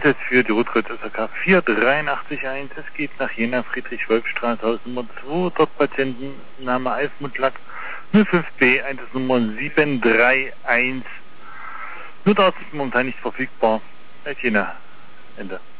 Einsatz für die Rotkreuz SAK 4881. Es geht nach Jena, Friedrich-Wolf-Straße, Haus Nummer 2, dort Patientenname Eismutlack 05B, Einsatznummer 731. Nur der Arzt ist momentan nicht verfügbar. Jena, Ende.